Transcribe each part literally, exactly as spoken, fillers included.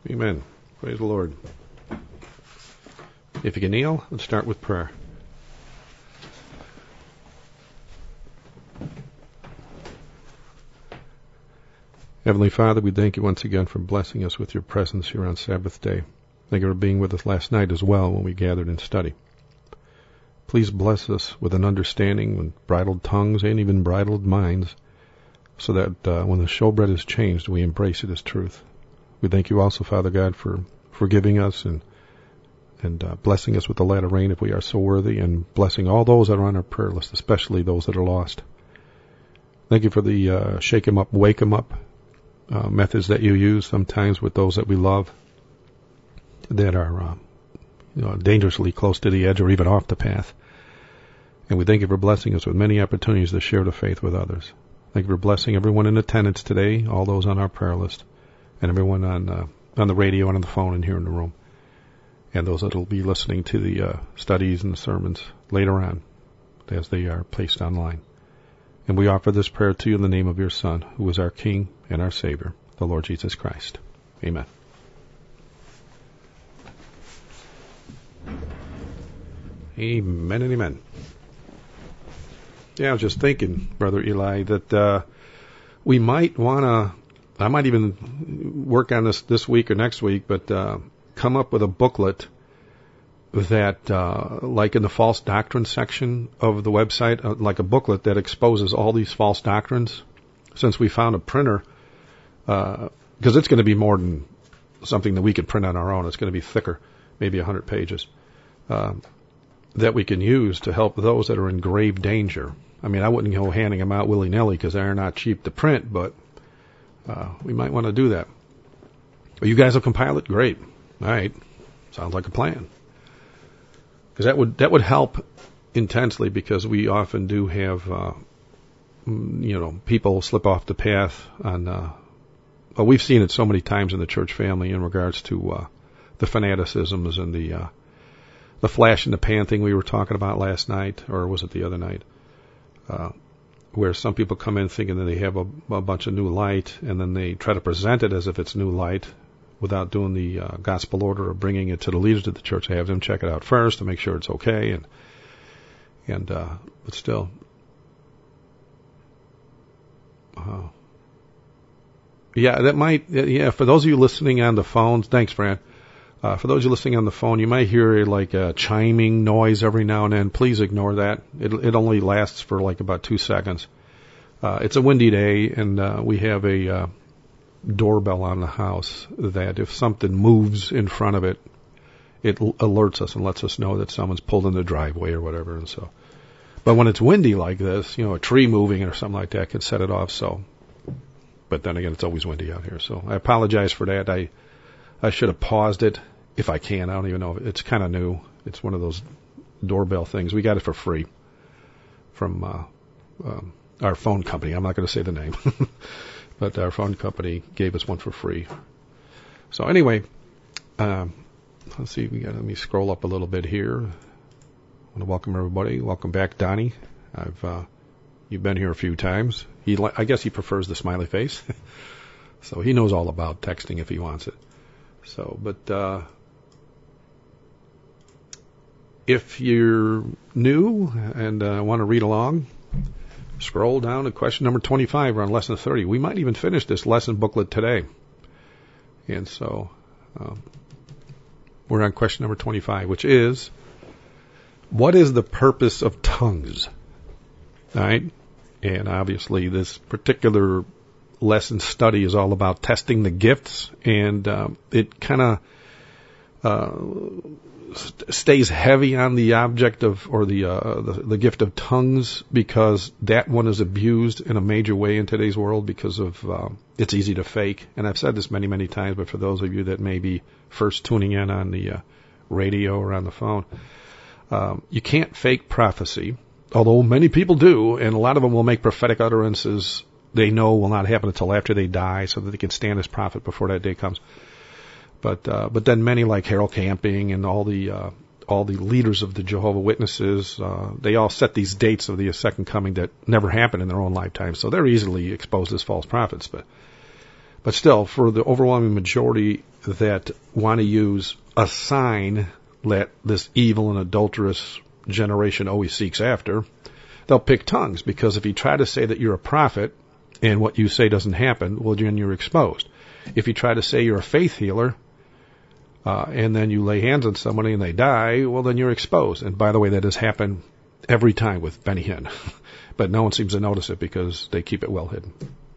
Amen. Praise the Lord. If you can kneel, let's start with prayer. Heavenly Father, we thank you once again for blessing us with your presence here on Sabbath day. Thank you for being with us last night as well when we gathered in study. Please bless us with an understanding, with bridled tongues and even bridled minds, so that uh, when the showbread is changed, we embrace it as truth. We thank you also, Father God, for forgiving us and and uh, blessing us with the latter rain if we are so worthy, and blessing all those that are on our prayer list, especially those that are lost. Thank you for the uh, shake 'em up, wake 'em up uh, methods that you use sometimes with those that we love that are uh, you know, dangerously close to the edge or even off the path. And we thank you for blessing us with many opportunities to share the faith with others. Thank you for blessing everyone in attendance today, all those on our prayer list, and everyone on uh, on the radio and on the phone and here in the room, and those that will be listening to the uh, studies and the sermons later on as they are placed online. And we offer this prayer to you in the name of your Son, who is our King and our Savior, the Lord Jesus Christ. Amen. Amen and amen. Yeah, I was just thinking, Brother Eli, that uh, we might want to, I might even work on this this week or next week, but uh, come up with a booklet that, uh, like in the false doctrine section of the website, uh, like a booklet that exposes all these false doctrines. Since we found a printer, because uh, it's going to be more than something that we could print on our own. It's going to be thicker, maybe one hundred pages, uh, that we can use to help those that are in grave danger. I mean, I wouldn't go handing them out willy-nilly because they're not cheap to print, but uh, we might want to do that. Well, you guys will compile it? Great. All right. Sounds like a plan. Because that would that would help intensely, because we often do have, uh, you know, people slip off the path on, uh, well, we've seen it so many times in the church family in regards to uh, the fanaticisms and the uh, the flash in the pan thing we were talking about last night, or was it the other night, uh, where some people come in thinking that they have a, a bunch of new light, and then they try to present it as if it's new light without doing the uh, gospel order of bringing it to the leaders of the church. They have them check it out first to make sure it's okay, and and uh, but still, uh, yeah, that might, yeah. For those of you listening on the phones, thanks, Fran. Uh, for those of you listening on the phone, you might hear like a chiming noise every now and then. Please ignore that. It, it only lasts for like about two seconds. Uh, it's a windy day, and uh, we have a uh, doorbell on the house that if something moves in front of it, it l- alerts us and lets us know that someone's pulled in the driveway or whatever. And so, but when it's windy like this, you know, a tree moving or something like that can set it off. So, but then again, it's always windy out here. So I apologize for that. I I should have paused it if I can. I don't even know. It's kind of new. It's one of those doorbell things. We got it for free from uh, um, our phone company. I'm not going to say the name, but our phone company gave us one for free. So anyway, um, let's see. We got. Let me scroll up a little bit here. I want to welcome everybody. Welcome back, Donnie. I've uh, you've been here a few times. He, I guess, he prefers the smiley face, so he knows all about texting if he wants it. So, but uh, if you're new and uh, want to read along, scroll down to question number twenty-five. We're on lesson thirty. We might even finish this lesson booklet today. And so um, we're on question number twenty-five, which is, what is the purpose of tongues? All right? And obviously this particular lesson study is all about testing the gifts, and uh, it kind of uh, st- stays heavy on the object of, or the, uh, the the gift of tongues, because that one is abused in a major way in today's world because of uh, it's easy to fake. And I've said this many, many times, but for those of you that may be first tuning in on the uh, radio or on the phone, um, you can't fake prophecy, although many people do, and a lot of them will make prophetic utterances they know will not happen until after they die, so that they can stand as prophet before that day comes. But uh, but then many like Harold Camping and all the uh, all the leaders of the Jehovah's Witnesses, uh, they all set these dates of the second coming that never happened in their own lifetime, so they're easily exposed as false prophets. But But still, for the overwhelming majority that want to use a sign that this evil and adulterous generation always seeks after, they'll pick tongues, because if you try to say that you're a prophet and what you say doesn't happen, well, then you're exposed. If you try to say you're a faith healer, uh, and then you lay hands on somebody and they die, well, then you're exposed. And by the way, that has happened every time with Benny Hinn. But no one seems to notice it because they keep it well hidden.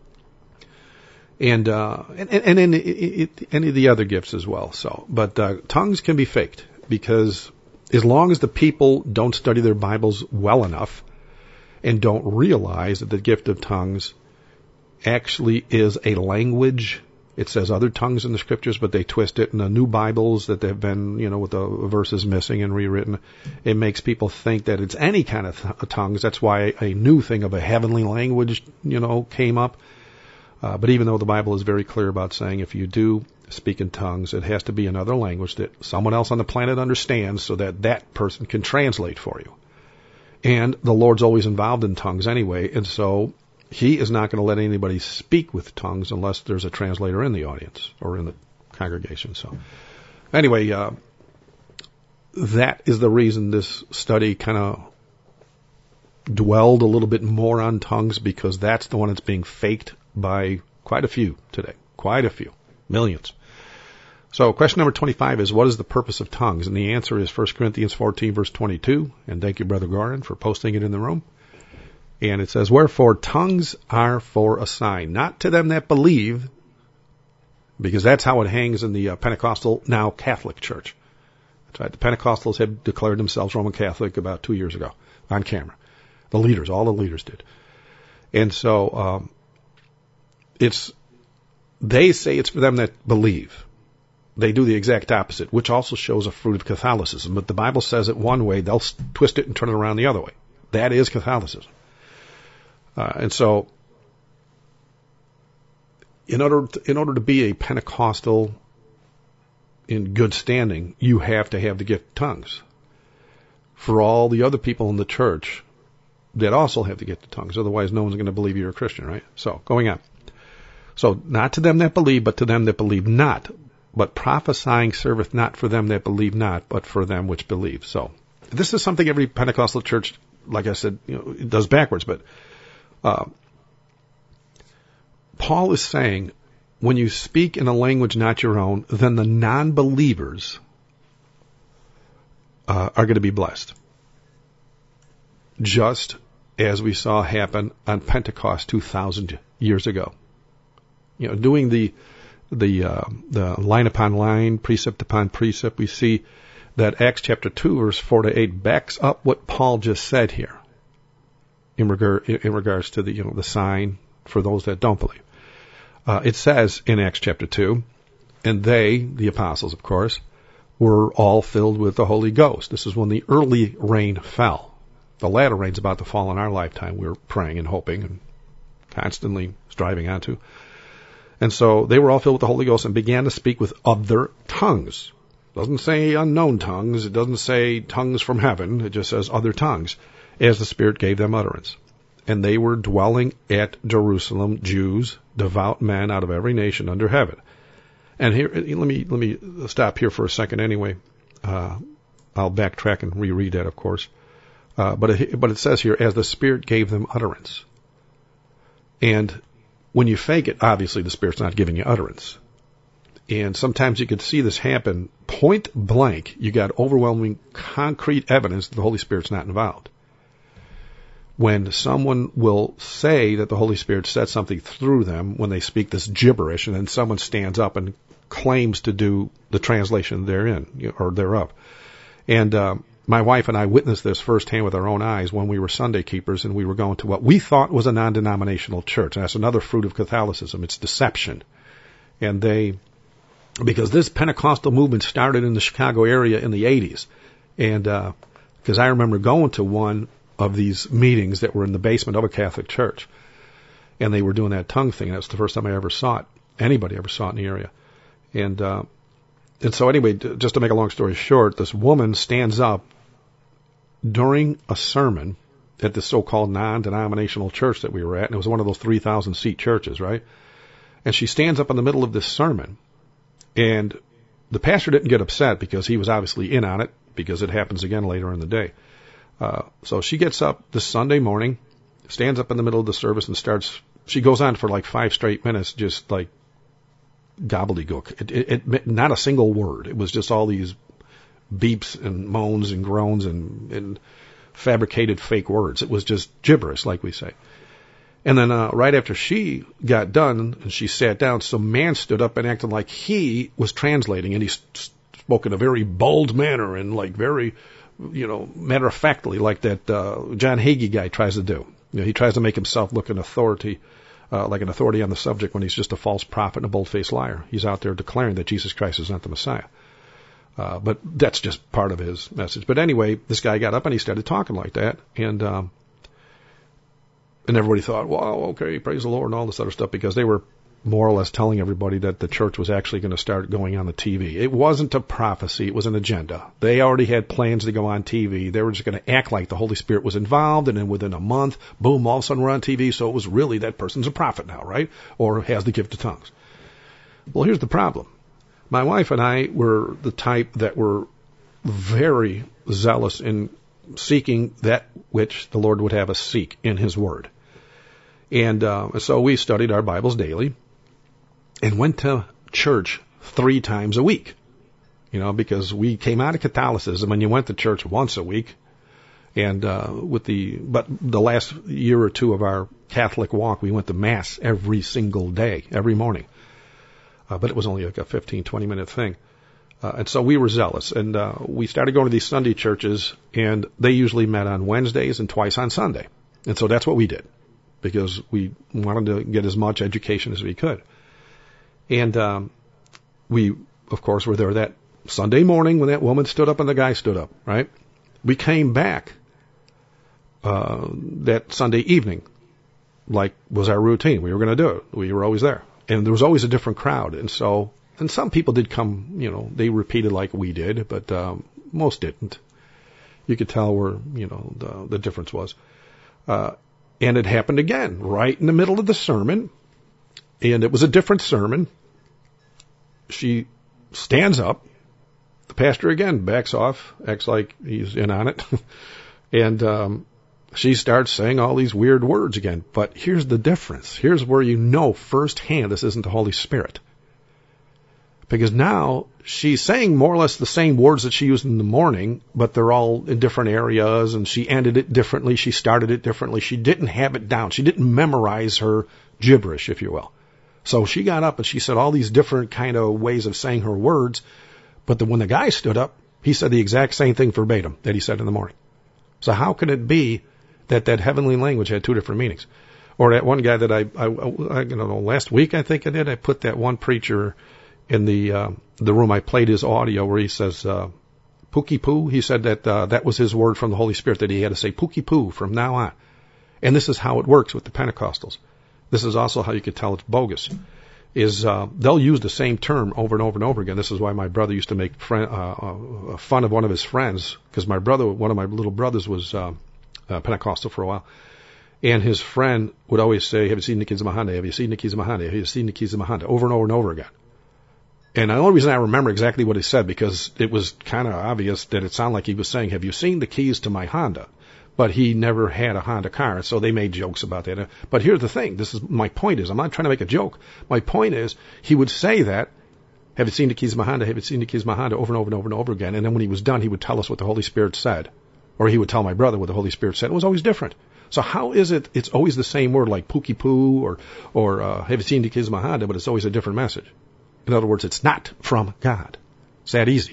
And, uh, and, and in it, it, any of the other gifts as well. So, but, uh, tongues can be faked, because as long as the people don't study their Bibles well enough and don't realize that the gift of tongues actually is a language. It says other tongues in the scriptures, but they twist it in the new Bibles that have been, you know, with the verses missing and rewritten. It makes people think that it's any kind of th- tongues. That's why a new thing of a heavenly language, you know, came up. Uh, but even though the Bible is very clear about saying if you do speak in tongues, it has to be another language that someone else on the planet understands, so that that person can translate for you. And the Lord's always involved in tongues anyway, and so He is not going to let anybody speak with tongues unless there's a translator in the audience or in the congregation. So anyway, uh, that is the reason this study kind of dwelled a little bit more on tongues, because that's the one that's being faked by quite a few today. Quite a few. Millions. So question number twenty-five is, what is the purpose of tongues? And the answer is First Corinthians fourteen, verse twenty-two. And thank you, Brother Gorin, for posting it in the room. And it says, wherefore tongues are for a sign, not to them that believe, because that's how it hangs in the uh, Pentecostal, now Catholic Church. That's right. The Pentecostals had declared themselves Roman Catholic about two years ago on camera. The leaders, all the leaders did. And so um, it's they say it's for them that believe. They do the exact opposite, which also shows a fruit of Catholicism. But the Bible says it one way, they'll twist it and turn it around the other way. That is Catholicism. Uh, and so, in order to, in order to be a Pentecostal in good standing, you have to have the gift of tongues. For all the other people in the church that also have the gift of tongues, otherwise no one's going to believe you're a Christian, right? So, going on. So, not to them that believe, but to them that believe not. But prophesying serveth not for them that believe not, but for them which believe. So, this is something every Pentecostal church, like I said, you know, it does backwards. But uh, Paul is saying, when you speak in a language not your own, then the non-believers uh, are going to be blessed. Just as we saw happen on Pentecost two thousand years ago. You know, doing the the uh, the line upon line, precept upon precept, we see that Acts chapter two, verse four to eight backs up what Paul just said here in regard in regards to the you know the sign for those that don't believe. Uh, it says in Acts chapter two, and they, the apostles, of course, were all filled with the Holy Ghost. This is when the early rain fell. The latter rain's about to fall in our lifetime. We're praying and hoping and constantly striving on to. And so they were all filled with the Holy Ghost and began to speak with other tongues. It doesn't say unknown tongues. It doesn't say tongues from heaven. It just says other tongues, as the Spirit gave them utterance. And they were dwelling at Jerusalem, Jews, devout men out of every nation under heaven. And here, let me let me stop here for a second anyway. Uh, I'll backtrack and reread that, of course. Uh, but it, but it says here, as the Spirit gave them utterance. And when you fake it, obviously the Spirit's not giving you utterance. And sometimes you could see this happen point blank. You got overwhelming concrete evidence that the Holy Spirit's not involved. When someone will say that the Holy Spirit said something through them when they speak this gibberish, and then someone stands up and claims to do the translation therein, or thereof. And um, my wife and I witnessed this firsthand with our own eyes when we were Sunday keepers and we were going to what we thought was a non-denominational church. And that's another fruit of Catholicism. It's deception. And they, because this Pentecostal movement started in the Chicago area in the eighties. And uh, because I remember going to one of these meetings that were in the basement of a Catholic church. And they were doing that tongue thing. And that's the first time I ever saw it. Anybody ever saw it in the area. And, uh, and so anyway, just to make a long story short, this woman stands up during a sermon at the so-called non-denominational church that we were at, and it was one of those three thousand seat churches, right? And she stands up in the middle of this sermon, and the pastor didn't get upset because he was obviously in on it, because it happens again later in the day. Uh, so she gets up this Sunday morning, stands up in the middle of the service and starts, she goes on for like five straight minutes, just like gobbledygook. It, it, it, not a single word. It was just all these beeps and moans and groans and, and fabricated fake words. It was just gibberish, like we say. And then uh, right after she got done and she sat down, some man stood up and acted like he was translating, and he st- spoke in a very bold manner and like very, you know, matter-of-factly, like that uh, John Hagee guy tries to do. You know, he tries to make himself look an authority, uh, like an authority on the subject, when he's just a false prophet and a bold-faced liar. He's out there declaring that Jesus Christ is not the Messiah. Uh, but that's just part of his message. But anyway, this guy got up and he started talking like that, and um, and everybody thought, well, okay, praise the Lord and all this other stuff, because they were more or less telling everybody that the church was actually going to start going on the T V. It wasn't a prophecy. It was an agenda. They already had plans to go on T V. They were just going to act like the Holy Spirit was involved, and then within a month, boom, all of a sudden we're on T V. So it was really that person's a prophet now, right? Or has the gift of tongues. Well, here's the problem. My wife and I were the type that were very zealous in seeking that which the Lord would have us seek in His Word. And uh, so we studied our Bibles daily and went to church three times a week, you know, because we came out of Catholicism and you went to church once a week. And uh, with the, but the last year or two of our Catholic walk, we went to Mass every single day, every morning. Uh, but it was only like a fifteen, twenty minute thing. Uh, and so we were zealous, and uh, we started going to these Sunday churches, and they usually met on Wednesdays and twice on Sunday. And so that's what we did, because we wanted to get as much education as we could. And um, we, of course, were there that Sunday morning when that woman stood up and the guy stood up, right? We came back uh, that Sunday evening, like was our routine. We were going to do it. We were always there. And there was always a different crowd. And so, and some people did come, you know, they repeated like we did, but um, most didn't. You could tell where, you know, the, the difference was. Uh, and it happened again, right in the middle of the sermon. And it was a different sermon. She stands up. The pastor again backs off, acts like he's in on it. and um, she starts saying all these weird words again. But here's the difference. Here's where you know firsthand this isn't the Holy Spirit. Because now she's saying more or less the same words that she used in the morning, but they're all in different areas, and she ended it differently. She started it differently. She didn't have it down. She didn't memorize her gibberish, if you will. So she got up and she said all these different kind of ways of saying her words. But the, when the guy stood up, he said the exact same thing verbatim that he said in the morning. So how can it be that that heavenly language had two different meanings? Or that one guy that I, I, I you know, last week I think I did, I put that one preacher in the uh, the room. I played his audio where he says uh, "pookie poo." He said that uh, that was his word from the Holy Spirit, that he had to say "pookie poo" from now on. And this is how it works with the Pentecostals. This is also how you could tell it's bogus. Is uh, they'll use the same term over and over and over again. This is why my brother used to make friend, uh, uh, fun of one of his friends, because my brother, one of my little brothers, was uh, uh, Pentecostal for a while. And his friend would always say, "Have you seen the kids of Mahanda? Have you seen the kids of Mahanda? Have you seen the kids of Mahanda?" Over and over and over again. And the only reason I remember exactly what he said, because it was kind of obvious that it sounded like he was saying, "Have you seen the keys to my Honda?" But he never had a Honda car, so they made jokes about that. But here's the thing. This is my point is, I'm not trying to make a joke. My point is, he would say that, "Have you seen the keys of my Honda? Have you seen the keys of my Honda?" over and over and over and over again. And then when he was done, he would tell us what the Holy Spirit said. Or he would tell my brother what the Holy Spirit said. It was always different. So how is it it's always the same word, like "pookie poo" or, or uh, "have you seen the keys of my Honda?" but it's always a different message? In other words, it's not from God. It's that easy.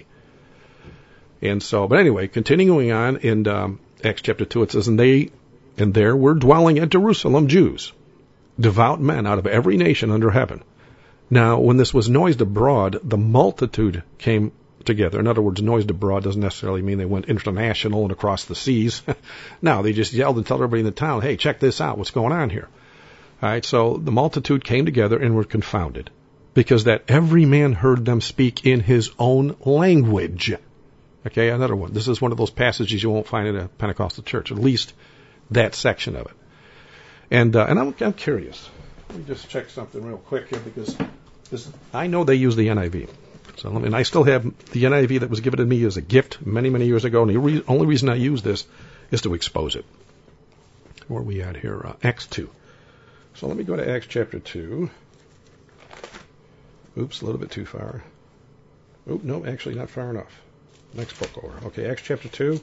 And so, but anyway, continuing on in um, Acts chapter two, it says, and they, and there were dwelling at Jerusalem Jews, devout men out of every nation under heaven. Now, when this was noised abroad, the multitude came together. In other words, noised abroad doesn't necessarily mean they went international and across the seas. No, they just yelled and told everybody in the town, "Hey, check this out. What's going on here?" All right, so the multitude came together and were confounded, because that every man heard them speak in his own language. Okay, another one. This is one of those passages you won't find in a Pentecostal church, at least that section of it. And uh, and I'm, I'm curious. let me just check something real quick here because this, I know they use the N I V. So, and I still have the N I V that was given to me as a gift many, many years ago. And the re- only reason I use this is to expose it. Where are we at here? Uh, Acts two. So let me go to Acts chapter two. Oops, a little bit too far. Oh, no, actually not far enough. Next book over. Okay, Acts chapter two.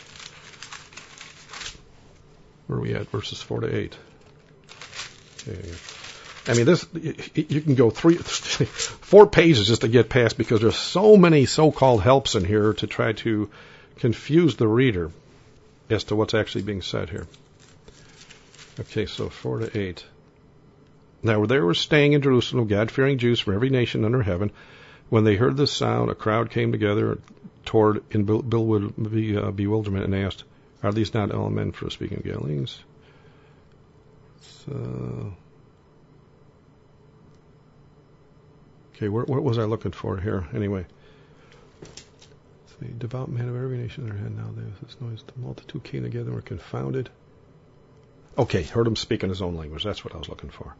Where are we at? Verses four to eight. Okay. I mean, this, you can go three, four pages just to get past because there's so many so-called helps in here to try to confuse the reader as to what's actually being said here. Okay, so four to eight. Now, they were staying in Jerusalem, God-fearing Jews from every nation under heaven. When they heard this sound, a crowd came together toward in bewilderment and asked, "Are these not all men for speaking of Galileans?" So, okay, what, what was I looking for here? Anyway, the devout men of every nation there had now there was this noise. The multitude came together and were confounded. Okay, heard him speak in his own language. That's what I was looking for.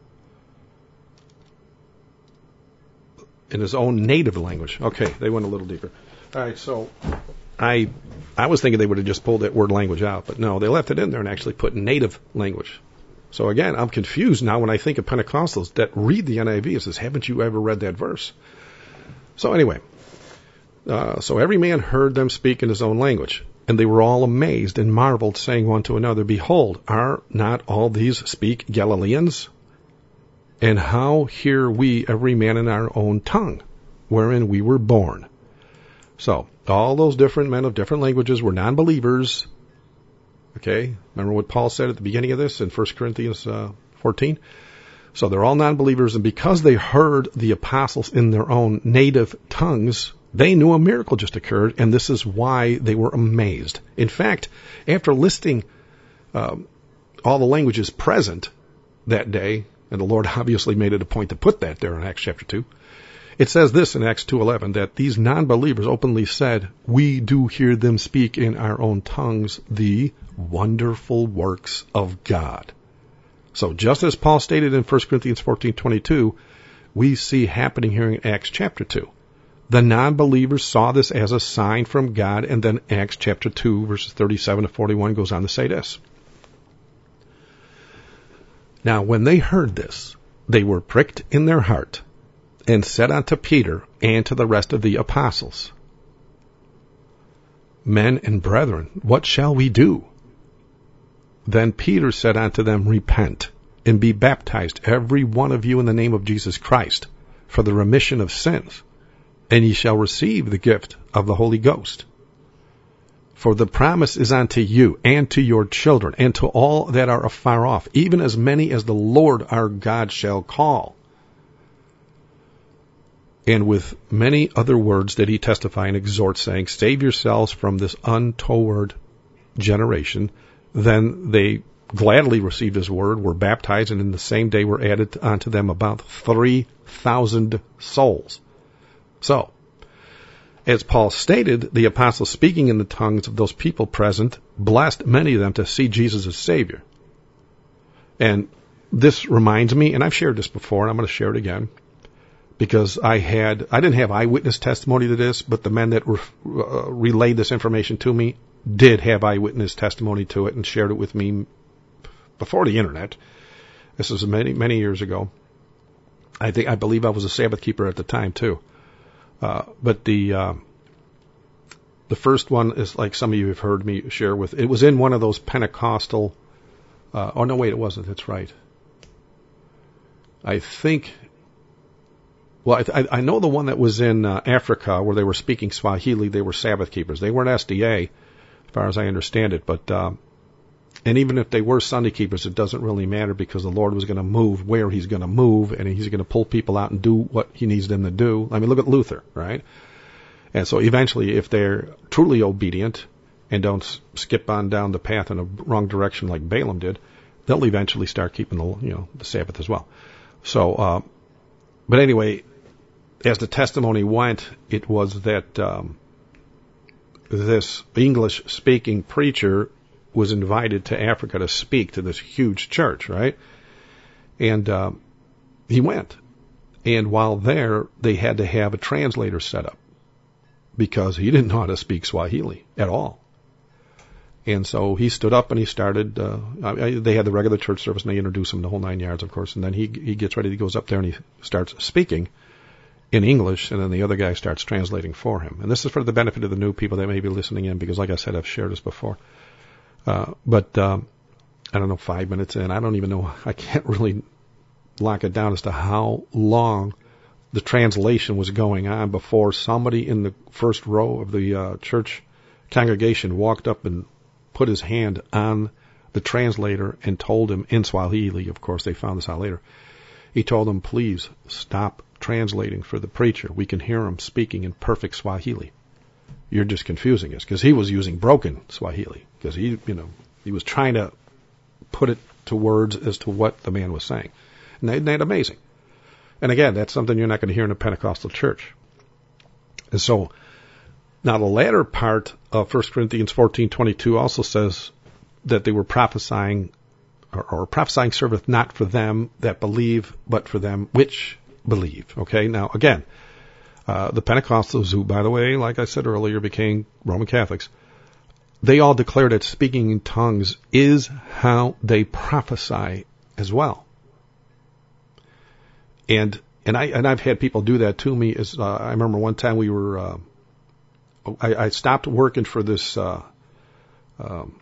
In his own native language. Okay, they went a little deeper. All right, so I I was thinking they would have just pulled that word language out, but no, they left it in there and actually put native language. So again, I'm confused now when I think of Pentecostals that read the N I V. It says, haven't you ever read that verse? So anyway, uh, so every man heard them speak in his own language, and they were all amazed and marveled, saying one to another, "Behold, are not all these speak Galileans? And how hear we every man in our own tongue, wherein we were born?" So, all those different men of different languages were non-believers. Okay, remember what Paul said at the beginning of this in First Corinthians uh, fourteen? So they're all non-believers, and because they heard the apostles in their own native tongues, they knew a miracle just occurred, and this is why they were amazed. In fact, after listing um, all the languages present that day, and the Lord obviously made it a point to put that there in Acts chapter two, it says this in Acts two eleven, that these non-believers openly said, "We do hear them speak in our own tongues the wonderful works of God." So just as Paul stated in First Corinthians fourteen twenty-two, we see happening here in Acts chapter two. The non-believers saw this as a sign from God, and then Acts chapter two, verses thirty-seven to forty-one goes on to say this. Now, when they heard this, they were pricked in their heart, and said unto Peter and to the rest of the apostles, "Men and brethren, what shall we do?" Then Peter said unto them, "Repent, and be baptized, every one of you, in the name of Jesus Christ, for the remission of sins, and ye shall receive the gift of the Holy Ghost. For the promise is unto you, and to your children, and to all that are afar off, even as many as the Lord our God shall call." And with many other words did he testify and exhort, saying, "Save yourselves from this untoward generation." Then they gladly received his word, were baptized, and in the same day were added unto them about three thousand souls. So, as Paul stated, the apostles speaking in the tongues of those people present blessed many of them to see Jesus as Savior. And this reminds me, and I've shared this before, and I'm going to share it again, because I had, I didn't have eyewitness testimony to this, but the men that re, uh, relayed this information to me did have eyewitness testimony to it and shared it with me before the internet. This was many, many years ago. I think, I believe I was a Sabbath keeper at the time too. Uh, but the, uh, the first one is like some of you have heard me share with, it was in one of those Pentecostal, uh, oh no, wait, it wasn't. That's right. I think, Well, I, I know the one that was in uh, Africa where they were speaking Swahili, they were Sabbath keepers. They weren't S D A, as far as I understand it. But uh, and even if they were Sunday keepers, it doesn't really matter because the Lord was going to move where he's going to move, and he's going to pull people out and do what he needs them to do. I mean, look at Luther, right? And so eventually, if they're truly obedient and don't s- skip on down the path in a wrong direction like Balaam did, they'll eventually start keeping the, you know, the Sabbath as well. So, uh, but anyway, as the testimony went, it was that um, this English-speaking preacher was invited to Africa to speak to this huge church, right? And uh, he went. And while there, they had to have a translator set up because he didn't know how to speak Swahili at all. And so he stood up and he started, uh, I, they had the regular church service and they introduced him the whole nine yards, of course. And then he, he gets ready, he goes up there and he starts speaking in English, and then the other guy starts translating for him. And this is for the benefit of the new people that may be listening in, because like I said, I've shared this before. Uh, but, um, I don't know, five minutes in, I don't even know, I can't really lock it down as to how long the translation was going on before somebody in the first row of the uh, church congregation walked up and put his hand on the translator and told him in Swahili, of course they found this out later, he told him, please stop translating for the preacher. We can hear him speaking in perfect Swahili. You're just confusing us, because he was using broken Swahili, because he, you know, he was trying to put it to words as to what the man was saying. And isn't that amazing? And again, that's something you're not going to hear in a Pentecostal church. And so, now the latter part of First Corinthians fourteen twenty-two also says that they were prophesying, or, or prophesying serveth not for them that believe, but for them which believe. Okay, now again, uh, the Pentecostals, who, by the way, like I said earlier, became Roman Catholics, they all declare that speaking in tongues is how they prophesy as well. And and I and I've had people do that to me. As uh, I remember one time we were, uh, I, I stopped working for this uh, um,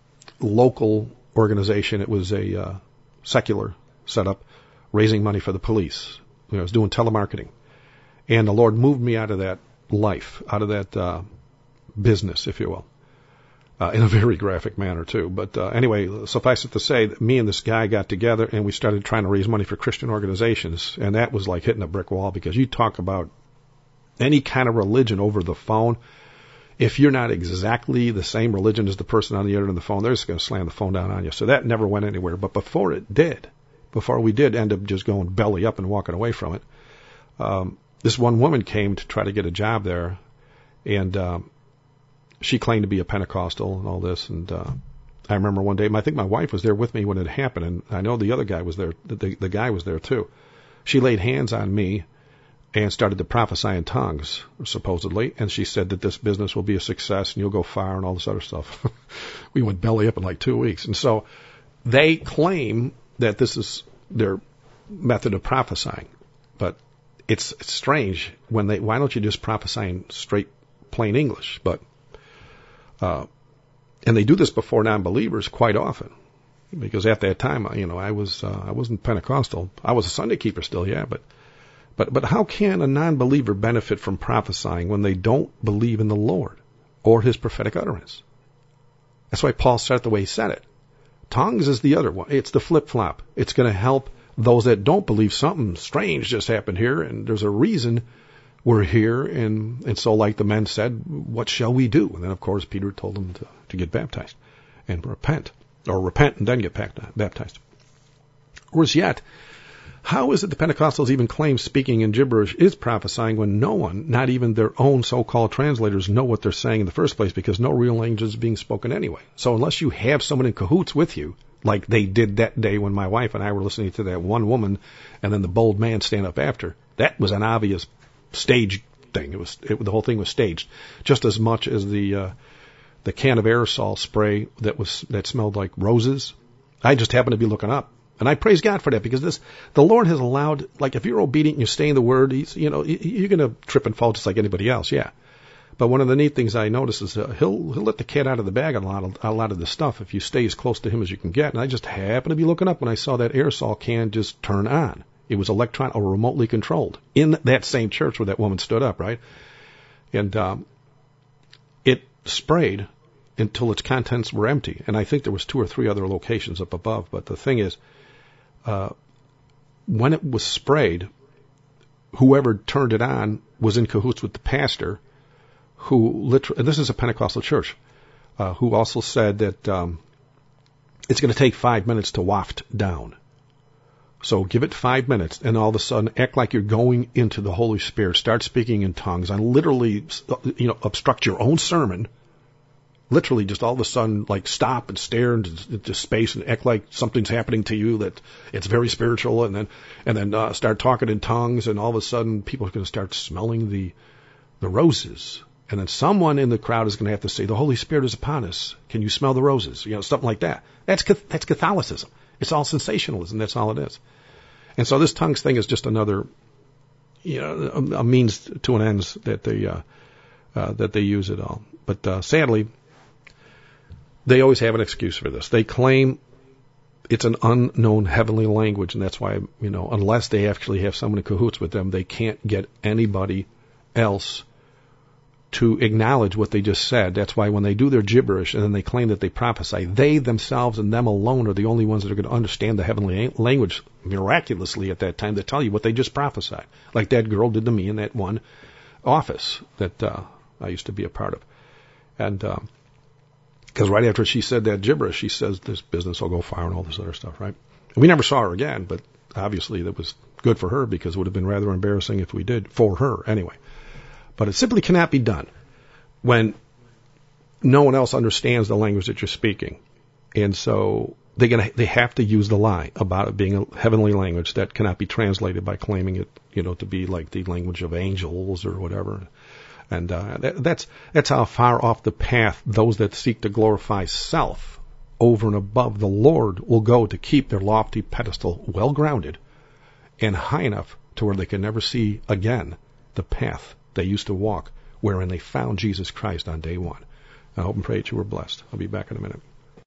local organization. It was a uh, secular setup, raising money for the police. You know, I was doing telemarketing, and the Lord moved me out of that life, out of that uh, business, if you will. Uh, in a very graphic manner, too. But uh, anyway, suffice it to say that me and this guy got together and we started trying to raise money for Christian organizations. And that was like hitting a brick wall, because you talk about any kind of religion over the phone. If you're not exactly the same religion as the person on the other end of the phone, they're just going to slam the phone down on you. So that never went anywhere. But before it did, before we did end up just going belly up and walking away from it, um, this one woman came to try to get a job there. And um, she claimed to be a Pentecostal and all this. And uh, I remember one day, I think my wife was there with me when it happened, and I know the other guy was there. The, the guy was there too. She laid hands on me and started to prophesy in tongues, supposedly. And she said that this business will be a success and you'll go far and all this other stuff. We went belly up in like two weeks. And so they claim that this is their method of prophesying. But it's, it's strange when they, why don't you just prophesy in straight, plain English? But Uh, and they do this before non-believers quite often, because at that time, you know, I was uh, I wasn't Pentecostal. I was a Sunday keeper still, yeah. But but but how can a non-believer benefit from prophesying when they don't believe in the Lord or His prophetic utterance? That's why Paul said it the way he said it. Tongues is the other one. It's the flip-flop. It's going to help those that don't believe something strange just happened here, and there's a reason we're here, and, and so like the men said, what shall we do? And then, of course, Peter told them to, to get baptized and repent, or repent and then get baptized. Worse yet, how is it the Pentecostals even claim speaking in gibberish is prophesying when no one, not even their own so-called translators, know what they're saying in the first place, because no real language is being spoken anyway? So unless you have someone in cahoots with you, like they did that day when my wife and I were listening to that one woman and then the bold man stand up after, that was an obvious stage thing. It was it, the whole thing was staged, just as much as the uh, the can of aerosol spray that was that smelled like roses. I just happened to be looking up, and I praise God for that, because this the Lord has allowed. Like if you're obedient and you stay in the Word, he's, you know, you're going to trip and fall just like anybody else, yeah. But one of the neat things I notice is uh, he'll he'll let the cat out of the bag on a lot of a lot of the stuff if you stay as close to him as you can get. And I just happened to be looking up when I saw that aerosol can just turn on. It was electron or remotely controlled in that same church where that woman stood up, right? And um, it sprayed until its contents were empty. And I think there was two or three other locations up above. But the thing is, uh, when it was sprayed, whoever turned it on was in cahoots with the pastor, who literally, and this is a Pentecostal church, uh, who also said that um, it's going to take five minutes to waft down. So give it five minutes, and all of a sudden act like you're going into the Holy Spirit. Start speaking in tongues, and literally, you know, obstruct your own sermon, literally just all of a sudden like stop and stare into, into space and act like something's happening to you, that it's very spiritual, and then and then uh, start talking in tongues, and all of a sudden people are going to start smelling the the roses, and then someone in the crowd is going to have to say, the Holy Spirit is upon us. Can you smell the roses? You know, something like that. That's that's Catholicism. It's all sensationalism. That's all it is. And so this tongues thing is just another, you know, a, a means to an end that they uh, uh, that they use it all. But uh, sadly, they always have an excuse for this. They claim it's an unknown heavenly language, and that's why, you know, unless they actually have someone in cahoots with them, they can't get anybody else to acknowledge what they just said. That's why when they do their gibberish and then they claim that they prophesy, they themselves and them alone are the only ones that are going to understand the heavenly language miraculously at that time to tell you what they just prophesied. Like that girl did to me in that one office that uh, I used to be a part of. And because uh, right after she said that gibberish, she says this business will go fire and all this other stuff, right? And we never saw her again, but obviously that was good for her, because it would have been rather embarrassing if we did, for her anyway. But it simply cannot be done when no one else understands the language that you're speaking. And so they're gonna, they have to use the lie about it being a heavenly language that cannot be translated by claiming it, you know, to be like the language of angels or whatever. And uh, that, that's that's how far off the path those that seek to glorify self over and above the Lord will go to keep their lofty pedestal well grounded and high enough to where they can never see again the path they used to walk, wherein they found Jesus Christ on day one. I hope and pray that you were blessed. I'll be back in a minute.